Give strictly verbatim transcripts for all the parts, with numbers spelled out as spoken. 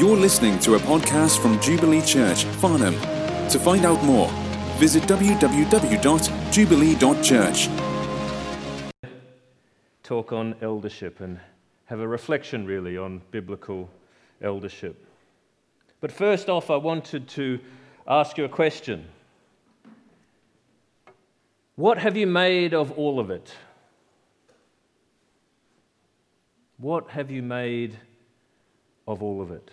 You're listening to a podcast from Jubilee Church, Farnham. To find out more, visit w w w dot jubilee dot church. Talk on eldership and have a reflection really on biblical eldership. But first off, I wanted to ask you a question. What have you made of all of it? What have you made of all of it?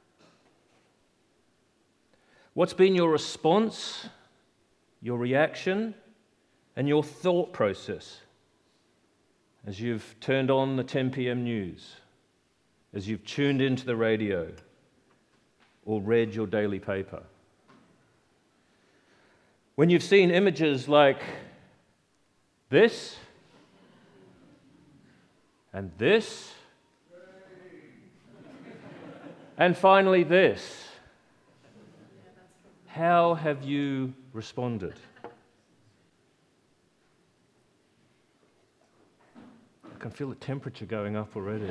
What's been your response, your reaction, and your thought process as you've turned on the ten p.m. news, as you've tuned into the radio, or read your daily paper? When you've seen images like this, and this, and finally this, how have you responded? I can feel the temperature going up already.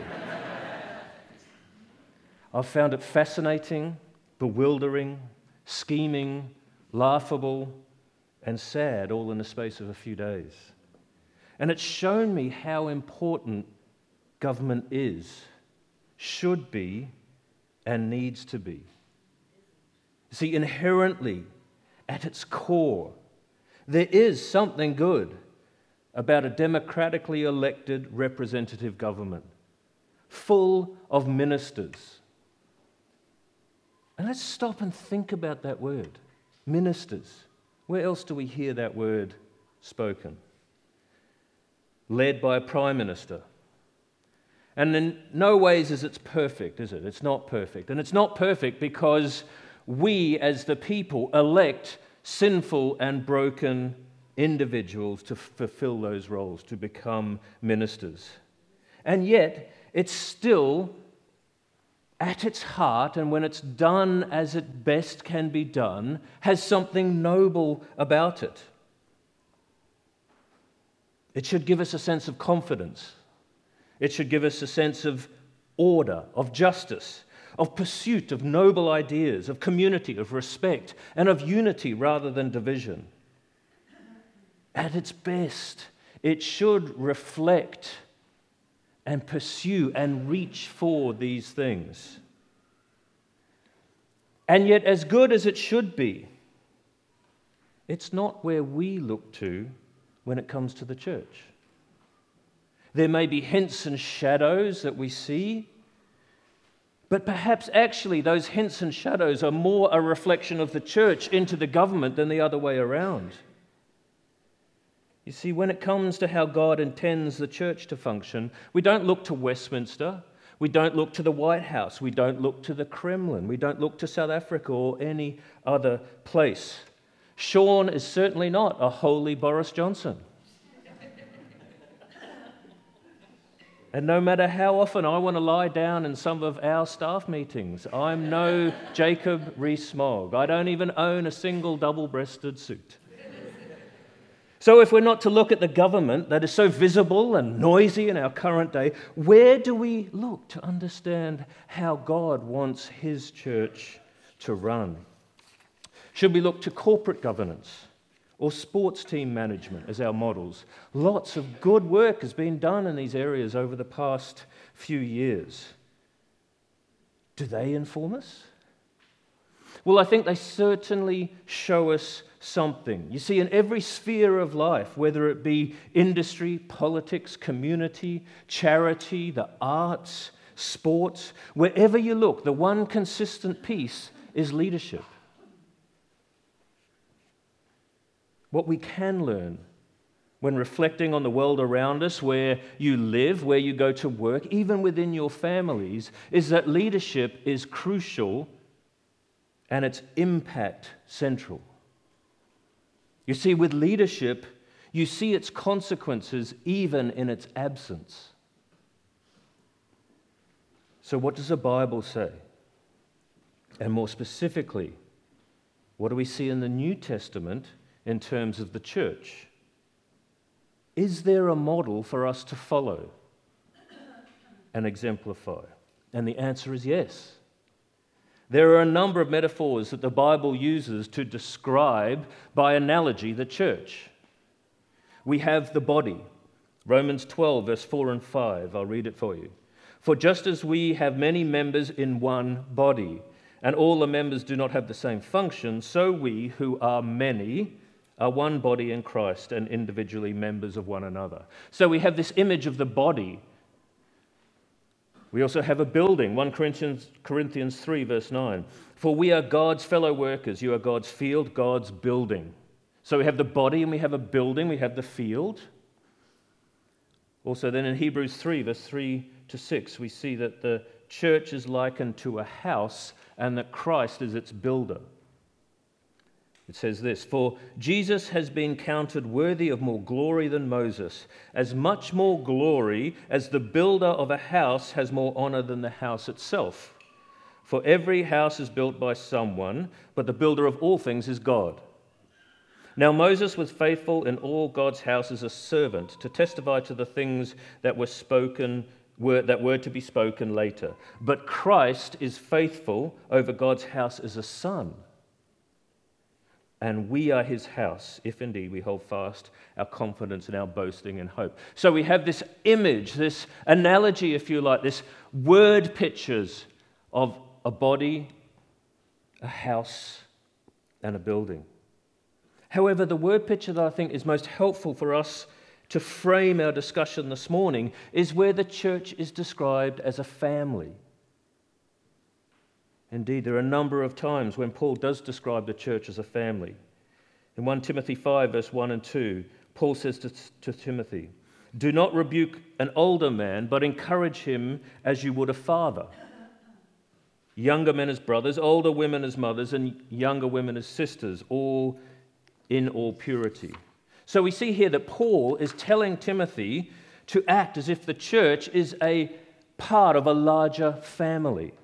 I've found it fascinating, bewildering, scheming, laughable, and sad all in the space of a few days. And it's shown me how important government is, should be, and needs to be. See, inherently, at its core, there is something good about a democratically elected representative government, full of ministers. And let's stop and think about that word, ministers. Where else do we hear that word spoken? Led by a prime minister. And in no ways is it perfect, is it? It's not perfect. And it's not perfect because we as the people elect sinful and broken individuals to fulfill those roles, to become ministers. And yet, it's still at its heart, and when it's done as it best can be done, has something noble about it. It should give us a sense of confidence. It should give us a sense of order, of justice, of pursuit of noble ideas, of community, of respect, and of unity rather than division. At its best, it should reflect and pursue and reach for these things. And yet, as good as it should be, it's not where we look to when it comes to the church. There may be hints and shadows that we see, but perhaps actually those hints and shadows are more a reflection of the church into the government than the other way around. You see, when it comes to how God intends the church to function, we don't look to Westminster, we don't look to the White House, we don't look to the Kremlin, we don't look to South Africa or any other place. Sean is certainly not a holy Boris Johnson. And no matter how often I want to lie down in some of our staff meetings, I'm no Jacob Rees-Mogg. I don't even own a single double-breasted suit. So if we're not to look at the government that is so visible and noisy in our current day, where do we look to understand how God wants His church to run? Should we look to corporate governance or sports team management as our models? Lots of good work has been done in these areas over the past few years. Do they inform us? Well, I think they certainly show us something. You see, in every sphere of life, whether it be industry, politics, community, charity, the arts, sports, wherever you look, the one consistent piece is leadership. What we can learn when reflecting on the world around us, where you live, where you go to work, even within your families, is that leadership is crucial and its impact central. You see, with leadership, you see its consequences even in its absence. So what does the Bible say? And more specifically, what do we see in the New Testament in terms of the church? Is there a model for us to follow and exemplify? And the answer is yes. There are a number of metaphors that the Bible uses to describe, by analogy, the church. We have the body. Romans twelve, verse four and five. I'll read it for you. For just as we have many members in one body, and all the members do not have the same function, so we, who are many, are one body in Christ and individually members of one another. So we have this image of the body. We also have a building, First Corinthians, Corinthians three, verse nine. For we are God's fellow workers. You are God's field, God's building. So we have the body and we have a building, we have the field. Also then in Hebrews three, verse three to six, we see that the church is likened to a house and that Christ is its builder. It says this, for Jesus has been counted worthy of more glory than Moses, as much more glory as the builder of a house has more honor than the house itself. For every house is built by someone, but the builder of all things is God. Now Moses was faithful in all God's house as a servant to testify to the things that were spoken, were, that were to be spoken later. But Christ is faithful over God's house as a son. And we are his house, if indeed we hold fast our confidence and our boasting and hope. So we have this image, this analogy, if you like, this word pictures of a body, a house, and a building. However, the word picture that I think is most helpful for us to frame our discussion this morning is where the church is described as a family. Indeed, there are a number of times when Paul does describe the church as a family. In First Timothy five, verse one and two, Paul says to, to Timothy, do not rebuke an older man, but encourage him as you would a father. Younger men as brothers, older women as mothers, and younger women as sisters, all in all purity. So we see here that Paul is telling Timothy to act as if the church is a part of a larger family.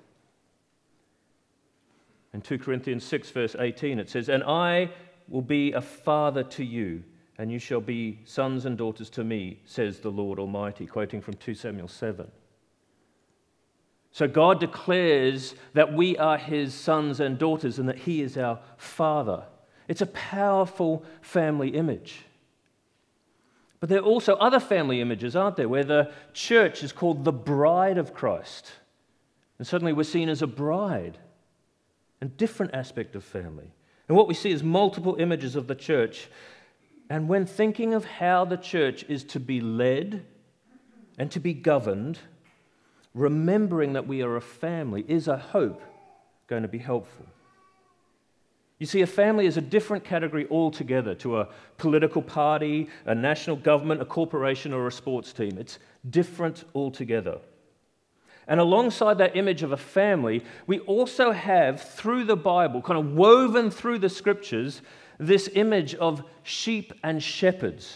In Second Corinthians six, verse eighteen, it says, and I will be a father to you, and you shall be sons and daughters to me, says the Lord Almighty, quoting from Second Samuel seven. So God declares that we are his sons and daughters and that he is our father. It's a powerful family image. But there are also other family images, aren't there, where the church is called the bride of Christ. And suddenly we're seen as a bride, a different aspect of family. And what we see is multiple images of the church. And when thinking of how the church is to be led and to be governed, remembering that we are a family is, I hope, going to be helpful. You see, a family is a different category altogether to a political party, a national government, a corporation, or a sports team. It's different altogether. And alongside that image of a family, we also have, through the Bible, kind of woven through the scriptures, this image of sheep and shepherds.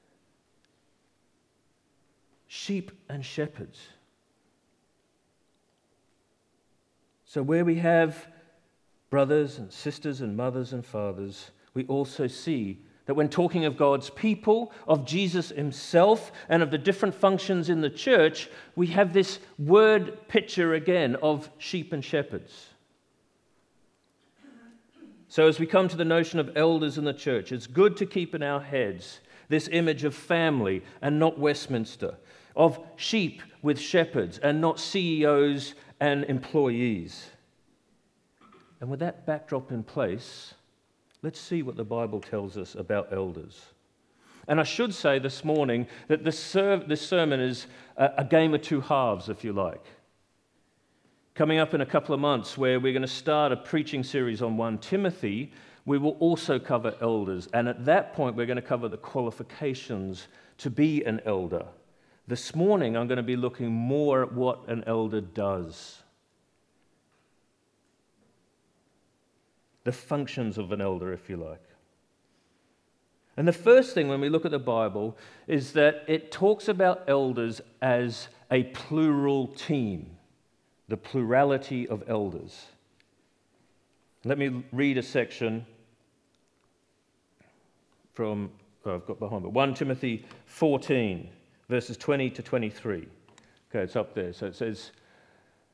Sheep and shepherds. So where we have brothers and sisters and mothers and fathers, we also see that when talking of God's people, of Jesus himself, and of the different functions in the church, we have this word picture again of sheep and shepherds. So as we come to the notion of elders in the church, it's good to keep in our heads this image of family and not Westminster, of sheep with shepherds and not C E Os and employees. And with that backdrop in place, let's see what the Bible tells us about elders. And I should say this morning that this, ser- this sermon is a, a game of two halves, if you like. Coming up in a couple of months, where we're going to start a preaching series on First Timothy, we will also cover elders. And at that point, we're going to cover the qualifications to be an elder. This morning, I'm going to be looking more at what an elder does. The functions of an elder, if you like. And the first thing when we look at the Bible is that it talks about elders as a plural team, the plurality of elders. Let me read a section from, oh, I've got behind me, First Timothy fourteen, verses twenty to twenty-three. Okay, it's up there. So it says,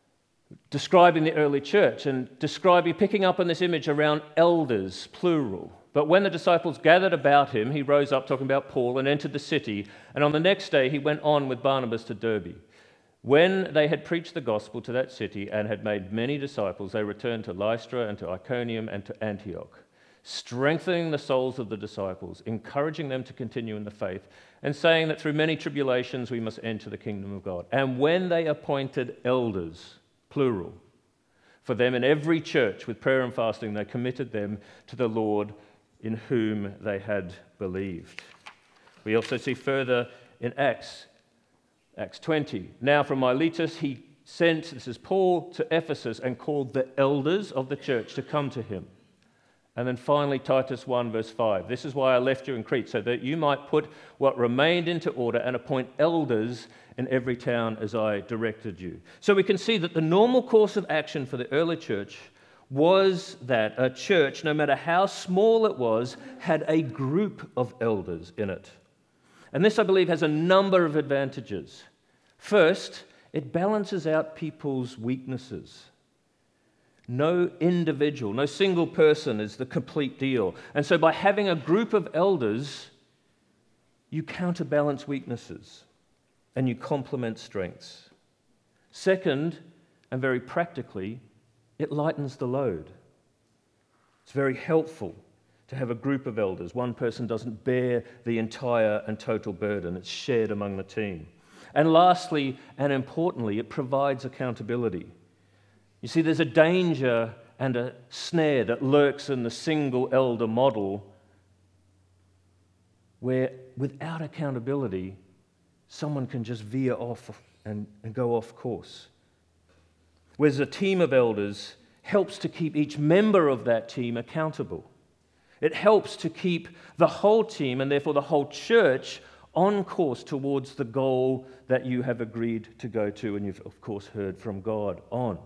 describing the early church and describing, picking up on this image around elders, plural. But when the disciples gathered about him, he rose up, talking about Paul, and entered the city. And on the next day, he went on with Barnabas to Derbe. When they had preached the gospel to that city and had made many disciples, they returned to Lystra and to Iconium and to Antioch, strengthening the souls of the disciples, encouraging them to continue in the faith, and saying that through many tribulations we must enter the kingdom of God. And when they appointed elders, plural, for them in every church with prayer and fasting, they committed them to the Lord in whom they had believed. We also see further in Acts, Acts twenty. Now from Miletus he sent, this is Paul, to Ephesus and called the elders of the church to come to him. And then finally Titus one verse five. This is why I left you in Crete, so that you might put what remained into order and appoint elders in every town as I directed you. So we can see that the normal course of action for the early church was that a church, no matter how small it was, had a group of elders in it. And this, I believe, has a number of advantages. First, it balances out people's weaknesses. No individual, no single person is the complete deal. And so by having a group of elders, you counterbalance weaknesses and you complement strengths. Second, and very practically, it lightens the load. It's very helpful to have a group of elders. One person doesn't bear the entire and total burden. It's shared among the team. And lastly, and importantly, it provides accountability. You see, there's a danger and a snare that lurks in the single elder model where without accountability, someone can just veer off and, and go off course. Whereas a team of elders helps to keep each member of that team accountable. It helps to keep the whole team, and therefore the whole church, on course towards the goal that you have agreed to go to and you've, of course, heard from God on.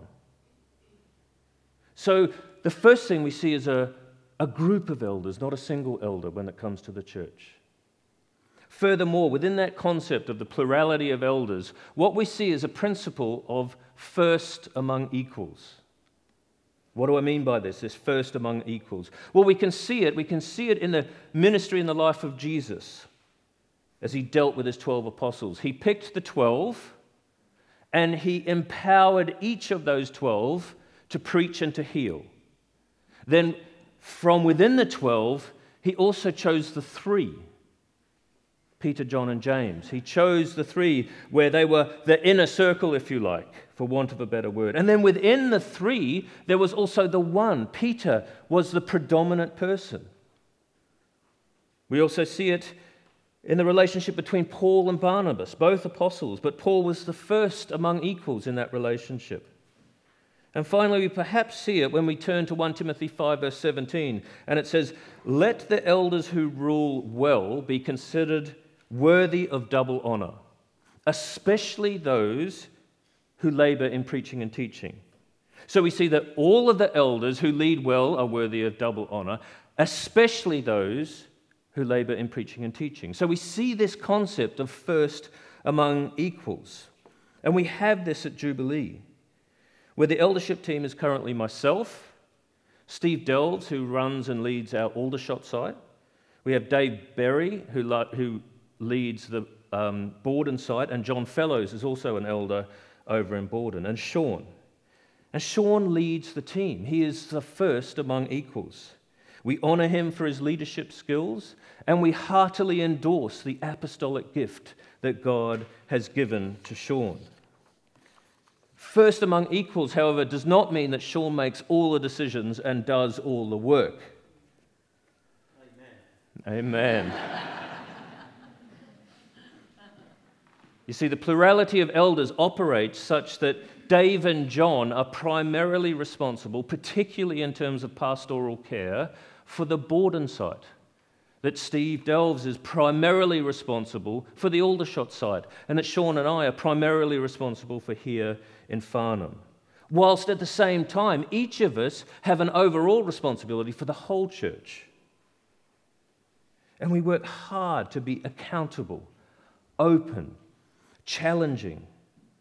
So the first thing we see is a, a group of elders, not a single elder when it comes to the church. Furthermore, within that concept of the plurality of elders, what we see is a principle of first among equals. What do I mean by this, this first among equals? Well, we can see it. We can see it in the ministry and the life of Jesus as he dealt with his twelve apostles. He picked the twelve and he empowered each of those twelve to preach and to heal. Then from within the twelve, he also chose the three, Peter, John, and James. He chose the three where they were the inner circle, if you like, for want of a better word. And then within the three, there was also the one. Peter was the predominant person. We also see it in the relationship between Paul and Barnabas, both apostles, but Paul was the first among equals in that relationship. And finally, we perhaps see it when we turn to First Timothy five, verse seventeen, and it says, "Let the elders who rule well be considered worthy of double honor, especially those who labor in preaching and teaching." So we see that all of the elders who lead well are worthy of double honor, especially those who labor in preaching and teaching. So we see this concept of first among equals. And we have this at Jubilee, where the eldership team is currently myself, Steve Delves, who runs and leads our Aldershot site. We have Dave Berry, who, lo- who leads the um, Borden site, and John Fellows is also an elder over in Borden, and Sean. And Sean leads the team. He is the first among equals. We honor him for his leadership skills, and we heartily endorse the apostolic gift that God has given to Sean. First among equals, however, does not mean that Sean makes all the decisions and does all the work. Amen. Amen. You see, the plurality of elders operates such that Dave and John are primarily responsible, particularly in terms of pastoral care, for the Borden site. That Steve Delves is primarily responsible for the Aldershot site, and that Sean and I are primarily responsible for here in Farnham. Whilst at the same time, each of us have an overall responsibility for the whole church. And we work hard to be accountable, open, challenging,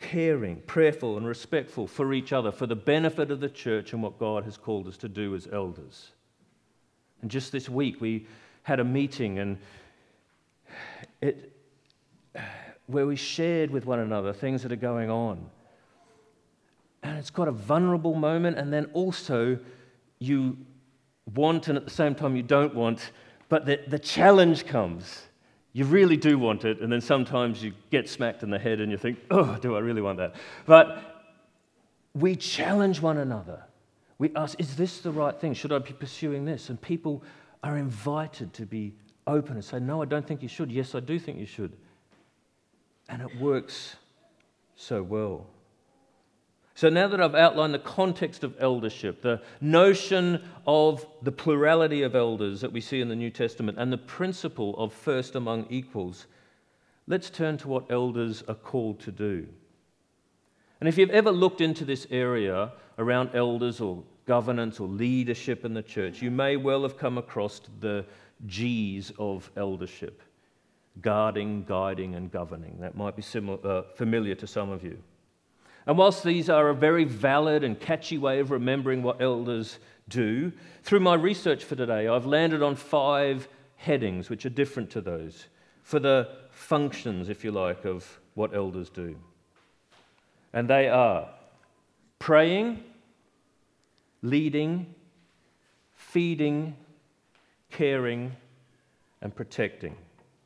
caring, prayerful, and respectful for each other for the benefit of the church and what God has called us to do as elders. And just this week we had a meeting and it where we shared with one another things that are going on. And it's got a vulnerable moment, and then also you want and at the same time you don't want, but the, the challenge comes. You really do want it, and then sometimes you get smacked in the head and you think, oh, do I really want that? But we challenge one another. We ask, is this the right thing? Should I be pursuing this? And people are invited to be open and say, no, I don't think you should. Yes, I do think you should. And it works so well. So now that I've outlined the context of eldership, the notion of the plurality of elders that we see in the New Testament, and the principle of first among equals, let's turn to what elders are called to do. And if you've ever looked into this area around elders or governance or leadership in the church, you may well have come across the G's of eldership: guarding, guiding, and governing. That might be similar, uh, familiar to some of you. And whilst these are a very valid and catchy way of remembering what elders do, through my research for today, I've landed on five headings which are different to those, for the functions, if you like, of what elders do. And they are praying, leading, feeding, caring, and protecting.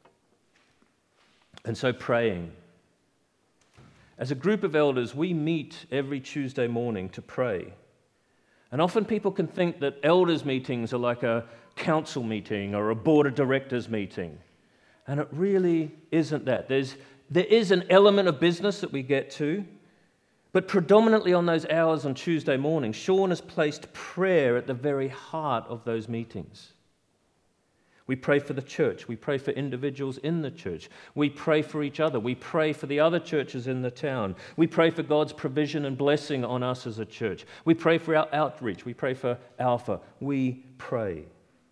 And so praying. As a group of elders, we meet every Tuesday morning to pray. And often people can think that elders' meetings are like a council meeting or a board of directors meeting. And it really isn't that. There's, there is an element of business that we get to, but predominantly on those hours on Tuesday morning, Sean has placed prayer at the very heart of those meetings. We pray for the church. We pray for individuals in the church. We pray for each other. We pray for the other churches in the town. We pray for God's provision and blessing on us as a church. We pray for our outreach. We pray for Alpha. We pray.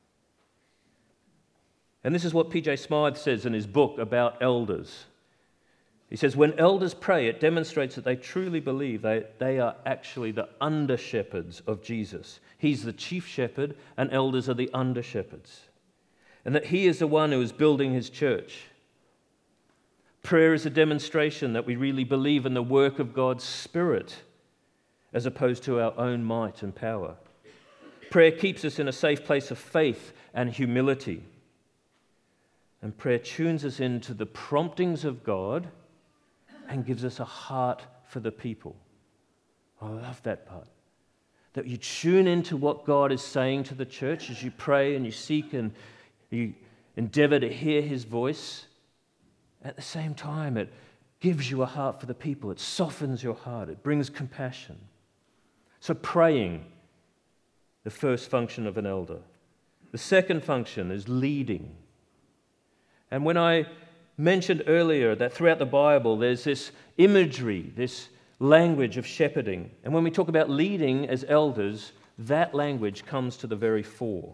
And this is what P J Smyth says in his book about elders. He says, when elders pray, it demonstrates that they truly believe they, they are actually the under-shepherds of Jesus. He's the chief shepherd, and elders are the under-shepherds. And that he is the one who is building his church. Prayer is a demonstration that we really believe in the work of God's Spirit as opposed to our own might and power. Prayer keeps us in a safe place of faith and humility. And prayer tunes us into the promptings of God and gives us a heart for the people. I love that part. That you tune into what God is saying to the church as you pray and you seek and you endeavor to hear his voice. At the same time, it gives you a heart for the people. It softens your heart. It brings compassion. So praying, the first function of an elder. The second function is leading. And when I mentioned earlier that throughout the Bible there's this imagery, this language of shepherding. And when we talk about leading as elders, that language comes to the very fore.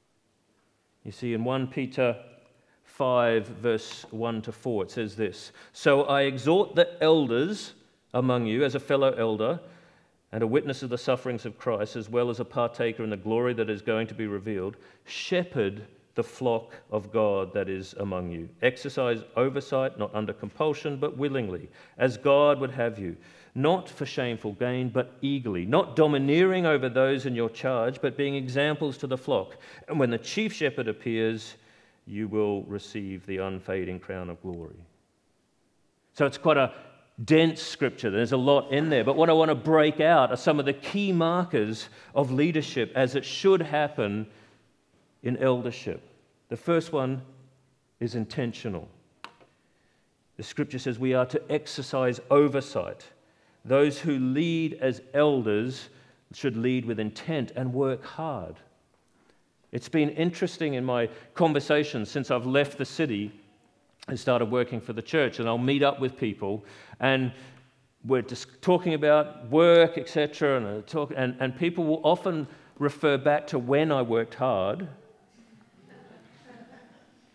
You see, in First Peter five, verse one to four, it says this: So I exhort the elders among you as a fellow elder and a witness of the sufferings of Christ, as well as a partaker in the glory that is going to be revealed, shepherd the flock of God that is among you. Exercise oversight, not under compulsion, but willingly, as God would have you, not for shameful gain, but eagerly, not domineering over those in your charge, but being examples to the flock. And when the chief shepherd appears, you will receive the unfading crown of glory. So it's quite a dense scripture. There's a lot in there. But what I want to break out are some of the key markers of leadership as it should happen in eldership. The first one is intentional. The scripture says we are to exercise oversight. Those who lead as elders should lead with intent and work hard. It's been interesting in my conversations since I've left the city and started working for the church, and I'll meet up with people and we're just talking about work, et cetera, and, talk, and, and people will often refer back to when I worked hard,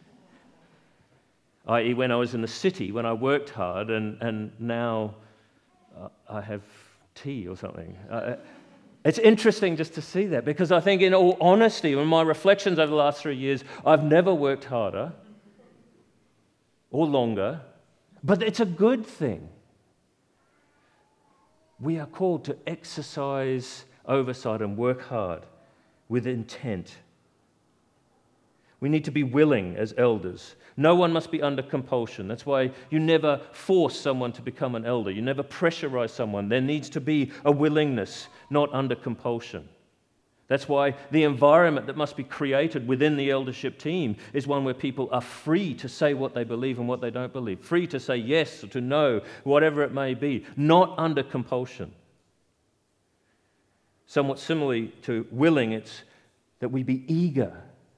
that is when I was in the city, when I worked hard, and, and now uh, I have tea or something. Uh, it's interesting just to see that, because I think in all honesty, in my reflections over the last three years, I've never worked harder or longer, but it's a good thing. We are called to exercise oversight and work hard with intent. We need to be willing as elders. No one must be under compulsion. That's why you never force someone to become an elder. You never pressurize someone. There needs to be a willingness, not under compulsion. That's why the environment that must be created within the eldership team is one where people are free to say what they believe and what they don't believe, free to say yes or to no, whatever it may be, not under compulsion. Somewhat similarly to willing, it's that we be eager.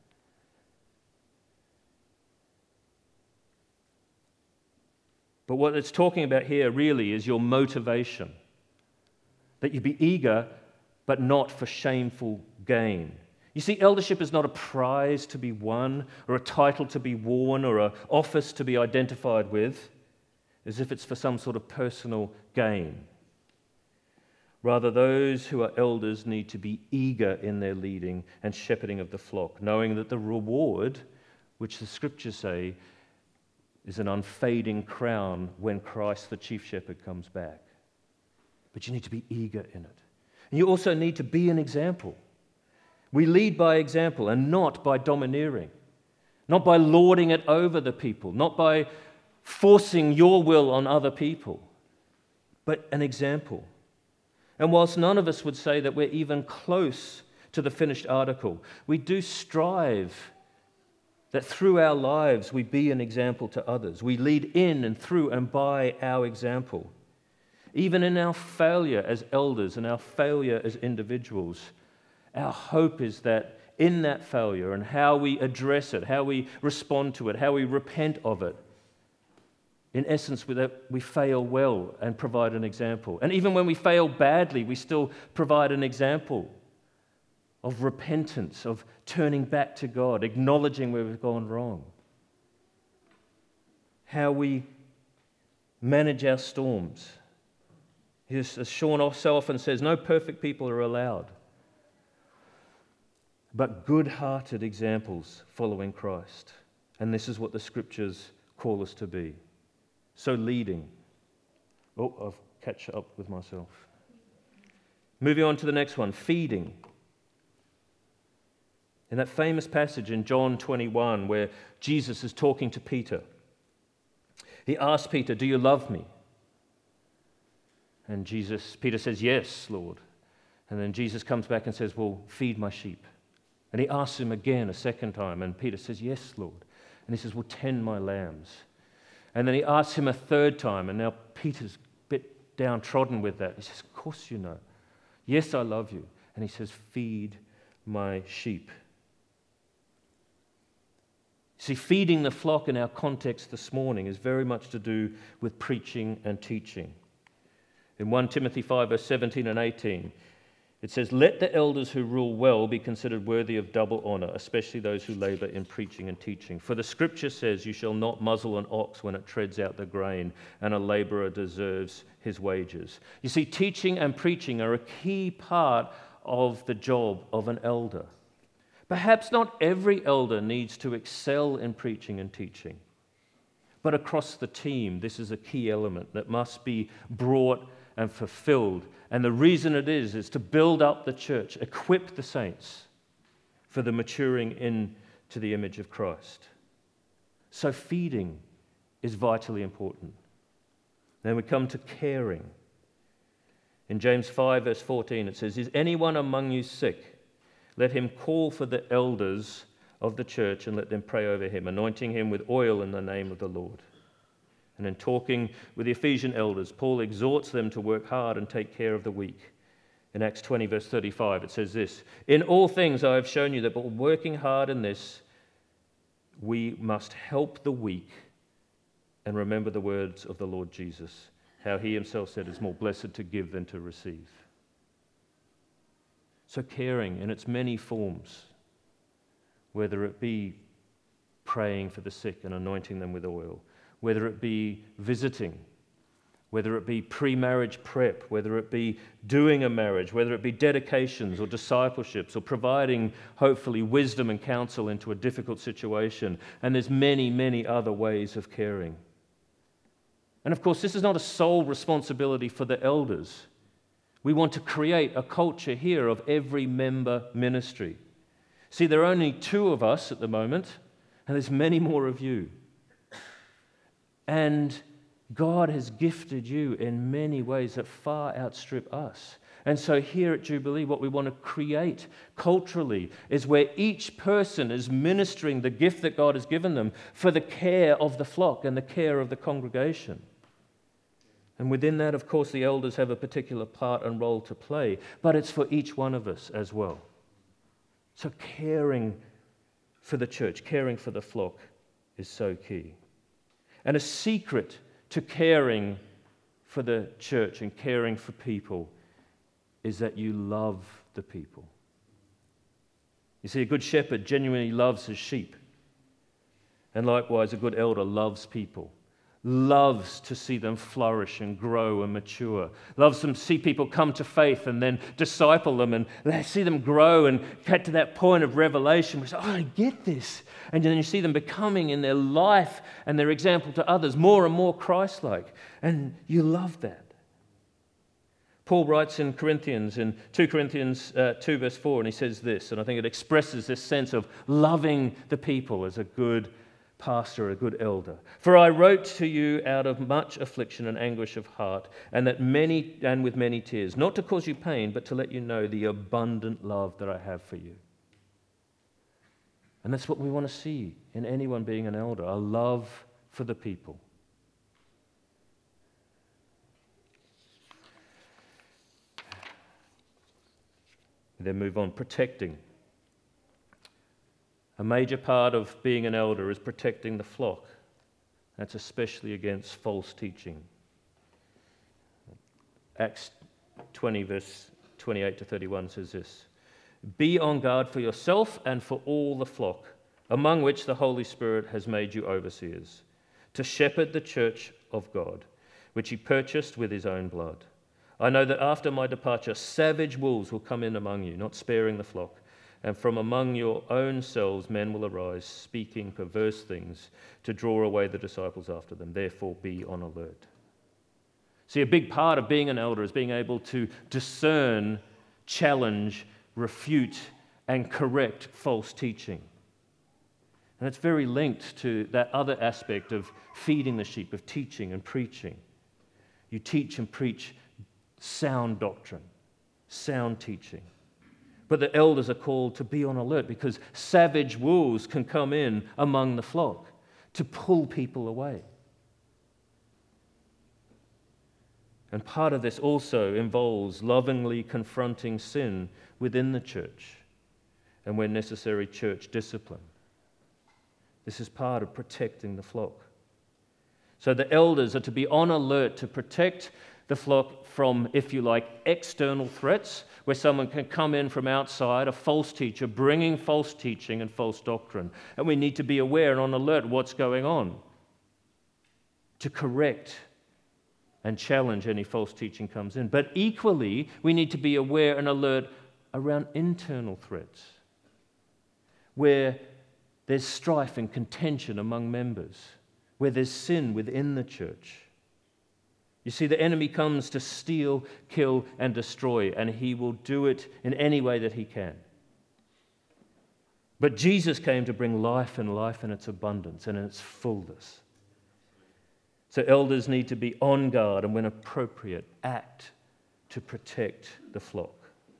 But what it's talking about here really is your motivation. That you be eager, but not for shameful gain. You see, eldership is not a prize to be won, or a title to be worn, or an office to be identified with, as if it's for some sort of personal gain. Rather, those who are elders need to be eager in their leading and shepherding of the flock, knowing that the reward, which the scriptures say, is an unfading crown when Christ, the chief shepherd, comes back. But you need to be eager in it. And you also need to be an example. We lead by example and not by domineering, not by lording it over the people, not by forcing your will on other people, but an example. And whilst none of us would say that we're even close to the finished article, we do strive that through our lives we be an example to others. We lead in and through and by our example. Even in our failure as elders and our failure as individuals, our hope is that in that failure and how we address it, how we respond to it, how we repent of it, in essence, we fail well and provide an example. And even when we fail badly, we still provide an example of repentance, of turning back to God, acknowledging where we've gone wrong. How we manage our storms. As Sean so often says, no perfect people are allowed, but good-hearted examples following Christ. And this is what the scriptures call us to be. So leading. Oh, I've catch up with myself. Moving on to the next one, feeding. In that famous passage in John twenty-one where Jesus is talking to Peter, he asks Peter, "Do you love me?" And Jesus, Peter says, "Yes, Lord." And then Jesus comes back and says, "Well, feed my sheep." And he asks him again a second time, and Peter says, "Yes, Lord." And he says, "Well, tend my lambs." And then he asks him a third time, and now Peter's a bit downtrodden with that. He says, "Of course you know. Yes, I love you." And he says, "Feed my sheep." See, feeding the flock in our context this morning is very much to do with preaching and teaching. In First Timothy five, verse seventeen and eighteen, it says, "Let the elders who rule well be considered worthy of double honor, especially those who labor in preaching and teaching. For the scripture says, you shall not muzzle an ox when it treads out the grain, and a laborer deserves his wages." You see, teaching and preaching are a key part of the job of an elder. Perhaps not every elder needs to excel in preaching and teaching, but across the team, this is a key element that must be brought and fulfilled. And the reason it is, is to build up the church, equip the saints for the maturing into the image of Christ. So feeding is vitally important. Then we come to caring. In James five, verse fourteen, it says, "Is anyone among you sick? Let him call for the elders of the church and let them pray over him, anointing him with oil in the name of the Lord." And in talking with the Ephesian elders, Paul exhorts them to work hard and take care of the weak. In Acts twenty, verse thirty-five, it says this, "In all things I have shown you that by working hard in this, we must help the weak and remember the words of the Lord Jesus, how he himself said, it's more blessed to give than to receive." So caring in its many forms, whether it be praying for the sick and anointing them with oil, whether it be visiting whether it be pre-marriage prep, whether it be doing a marriage, whether it be dedications or discipleships or providing, hopefully, wisdom and counsel into a difficult situation. And there's many, many other ways of caring. And of course, this is not a sole responsibility for the elders. We want to create a culture here of every member ministry. See, there are only two of us at the moment, and there's many more of you. And God has gifted you in many ways that far outstrip us. And so here at Jubilee, what we want to create culturally is where each person is ministering the gift that God has given them for the care of the flock and the care of the congregation. And within that, of course, the elders have a particular part and role to play, but it's for each one of us as well. So caring for the church, caring for the flock is so key. And a secret to caring for the church and caring for people is that you love the people. You see, a good shepherd genuinely loves his sheep. And likewise, a good elder loves people, loves to see them flourish and grow and mature, loves to see people come to faith and then disciple them and see them grow and get to that point of revelation where you say, oh, I get this. And then you see them becoming in their life and their example to others more and more Christ-like. And you love that. Paul writes in Corinthians, in Second Corinthians uh, two verse four, and he says this, and I think it expresses this sense of loving the people as a good pastor, a good elder. For I wrote to you out of much affliction and anguish of heart, and that many and with many tears, not to cause you pain, but to let you know the abundant love that I have for you. And that's what we want to see in anyone being an elder, a love for the people. Then move on, protecting. A major part of being an elder is protecting the flock. That's especially against false teaching. Acts twenty, verse twenty-eight to thirty-one says this, be on guard for yourself and for all the flock, among which the Holy Spirit has made you overseers, to shepherd the church of God, which he purchased with his own blood. I know that after my departure, savage wolves will come in among you, not sparing the flock. And from among your own selves men will arise, speaking perverse things to draw away the disciples after them. Therefore, be on alert. See, a big part of being an elder is being able to discern, challenge, refute, and correct false teaching. And it's very linked to that other aspect of feeding the sheep, of teaching and preaching. You teach and preach sound doctrine, sound teaching. But the elders are called to be on alert because savage wolves can come in among the flock to pull people away. And part of this also involves lovingly confronting sin within the church and, when necessary, church discipline. This is part of protecting the flock. So the elders are to be on alert to protect the flock from, if you like, external threats, where someone can come in from outside, a false teacher, bringing false teaching and false doctrine. And we need to be aware and on alert what's going on to correct and challenge any false teaching comes in. But equally, we need to be aware and alert around internal threats, where there's strife and contention among members, where there's sin within the church. You see, the enemy comes to steal, kill, and destroy, and he will do it in any way that he can. But Jesus came to bring life and life in its abundance and in its fullness. So elders need to be on guard and, when appropriate, act to protect the flock.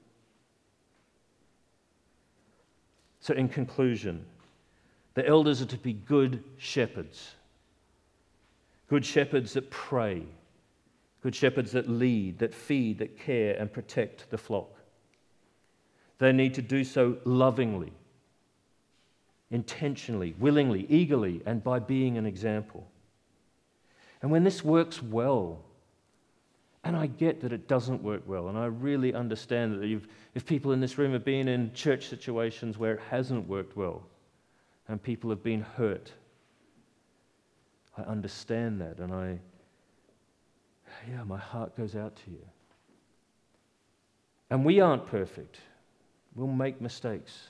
So in conclusion, the elders are to be good shepherds. Good shepherds that pray. Good shepherds that lead, that feed, that care and protect the flock. They need to do so lovingly, intentionally, willingly, eagerly, and by being an example. And when this works well, and I get that it doesn't work well, and I really understand that you've, if people in this room have been in church situations where it hasn't worked well, and people have been hurt, I understand that, and I yeah, my heart goes out to you. And we aren't perfect. We'll make mistakes.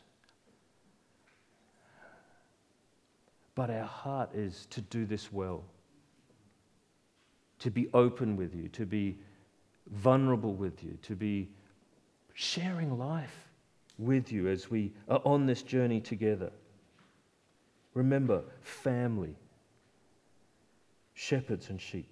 But our heart is to do this well, to be open with you, to be vulnerable with you, to be sharing life with you as we are on this journey together. Remember, family, shepherds and sheep.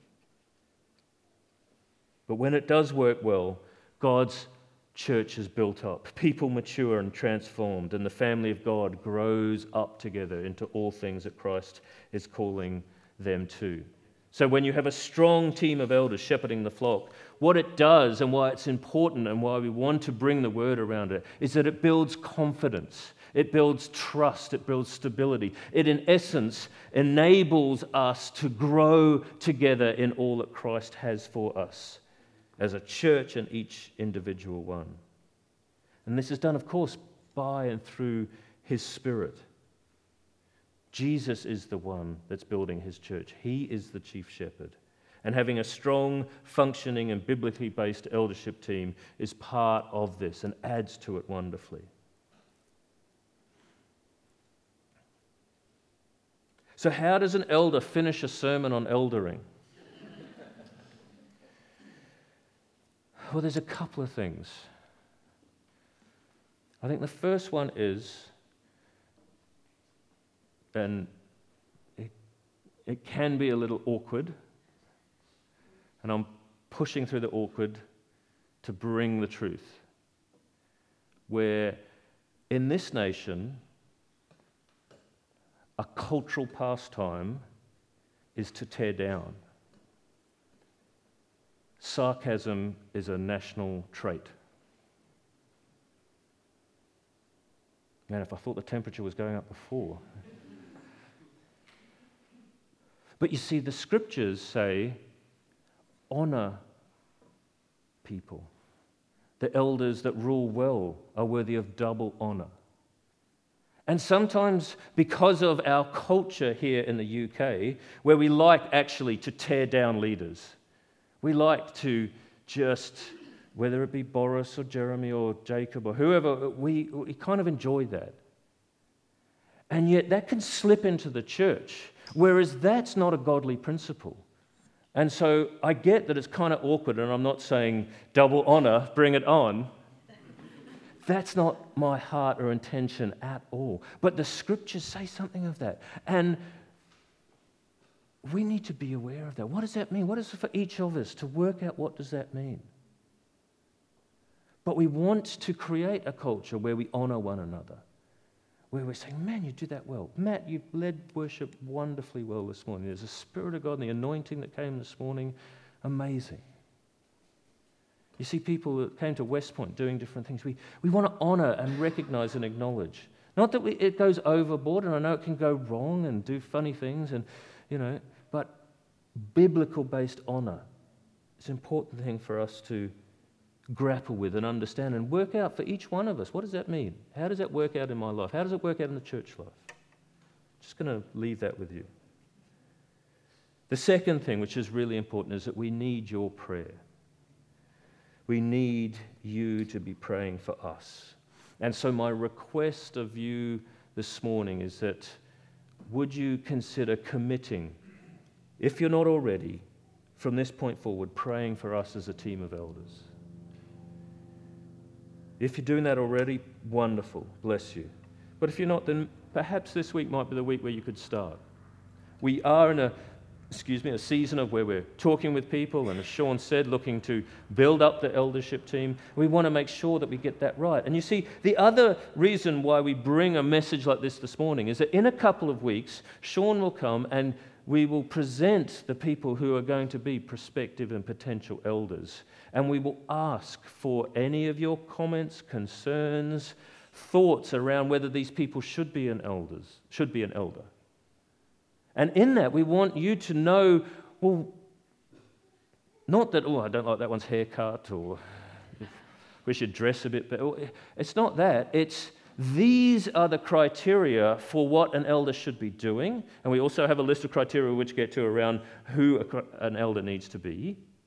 But when it does work well, God's church is built up, people mature and transformed, and the family of God grows up together into all things that Christ is calling them to. So when you have a strong team of elders shepherding the flock, what it does and why it's important and why we want to bring the word around it is that it builds confidence, it builds trust, it builds stability. It, in essence, enables us to grow together in all that Christ has for us as a church and each individual one. And this is done, of course, by and through His Spirit. Jesus is the one that's building His church. He is the chief shepherd. And having a strong, functioning, and biblically based eldership team is part of this and adds to it wonderfully. So how does an elder finish a sermon on eldering? Well, there's a couple of things. I think the first one is, and it, it can be a little awkward, and I'm pushing through the awkward to bring the truth, where in this nation, a cultural pastime is to tear down. Sarcasm is a national trait. Man, if I thought the temperature was going up before. But you see, the scriptures say, honor people. The elders that rule well are worthy of double honor. And sometimes, because of our culture here in the U K, where we like actually to tear down leaders, we like to just, whether it be Boris or Jeremy or Jacob or whoever, we, we kind of enjoy that. And yet that can slip into the church, whereas that's not a godly principle. And so I get that it's kind of awkward, and I'm not saying double honor, bring it on. That's not my heart or intention at all. But the scriptures say something of that. And we need to be aware of that. What does that mean? What is it for each of us to work out what does that mean? But we want to create a culture where we honor one another, where we're saying, man, you did that well. Matt, you led worship wonderfully well this morning. There's a Spirit of God and the anointing that came this morning. Amazing. You see people that came to West Point doing different things. We, we want to honor and recognize and acknowledge. Not that we, it goes overboard, and I know it can go wrong and do funny things, and you know, but biblical-based honor is an important thing for us to grapple with and understand and work out for each one of us. What does that mean? How does that work out in my life? How does it work out in the church life? Just going to leave that with you. The second thing, which is really important, is that we need your prayer. We need you to be praying for us. And so my request of you this morning is that would you consider committing, if you're not already, from this point forward, praying for us as a team of elders? If you're doing that already, wonderful, bless you. But if you're not, then perhaps this week might be the week where you could start. We are in a, excuse me, a season of where we're talking with people, and as Sean said, looking to build up the eldership team. We want to make sure that we get that right. And you see, the other reason why we bring a message like this this morning is that in a couple of weeks, Sean will come and we will present the people who are going to be prospective and potential elders. And we will ask for any of your comments, concerns, thoughts around whether these people should be an elders, should be an elder. And in that, we want you to know, well, not that, oh, I don't like that one's haircut, or we should dress a bit better. It's not that. It's these are the criteria for what an elder should be doing. And we also have a list of criteria which get to around who an elder needs to be.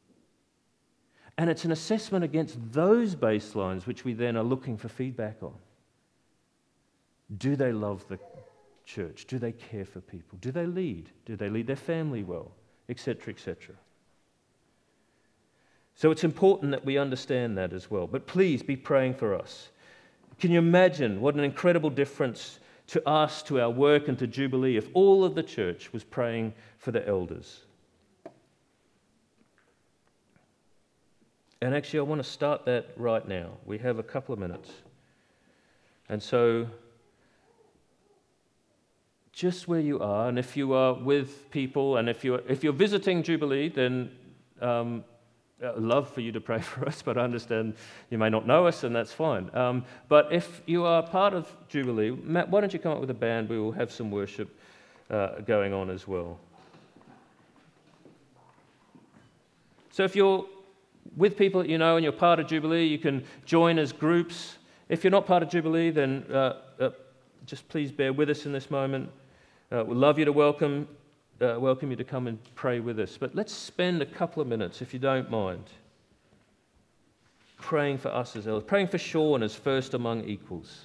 And it's an assessment against those baselines which we then are looking for feedback on. Do they love the church? Do they care for people? Do they lead? Do they lead their family well? Etc., et cetera. So it's important that we understand that as well. But please be praying for us. Can you imagine what an incredible difference to us, to our work, and to Jubilee if all of the church was praying for the elders? And actually, I want to start that right now. We have a couple of minutes. And so, just where you are, and if you are with people, and if you're, if you're visiting Jubilee, then um, I'd love for you to pray for us, but I understand you may not know us, and that's fine. Um, but if you are part of Jubilee, Matt, why don't you come up with a band? We will have some worship uh, going on as well. So if you're with people that you know and you're part of Jubilee, you can join as groups. If you're not part of Jubilee, then uh, uh, just please bear with us in this moment. Uh, we'd love you to welcome uh, welcome you to come and pray with us. But let's spend a couple of minutes, if you don't mind, praying for us as elders, praying for Sean as first among equals,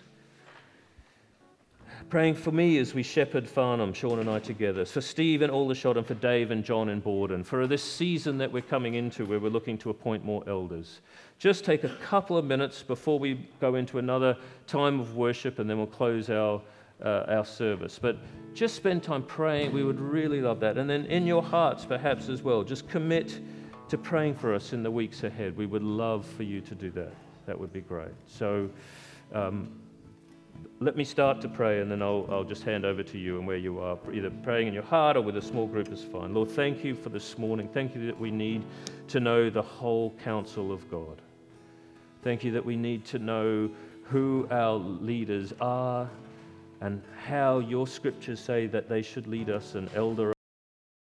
praying for me as we shepherd Farnham, Sean and I together, for Steve in Aldershot and for Dave and John in Borden, for this season that we're coming into where we're looking to appoint more elders. Just take a couple of minutes before we go into another time of worship, and then we'll close our uh, our service. But just spend time praying. We would really love that. And then in your hearts, perhaps as well, just commit to praying for us in the weeks ahead. We would love for you to do that. That would be great. So um, let me start to pray, and then I'll, I'll just hand over to you and where you are, either praying in your heart or with a small group is fine. Lord, thank you for this morning. Thank you that we need to know the whole counsel of God. Thank you that we need to know who our leaders are and how your scriptures say that they should lead us, an elder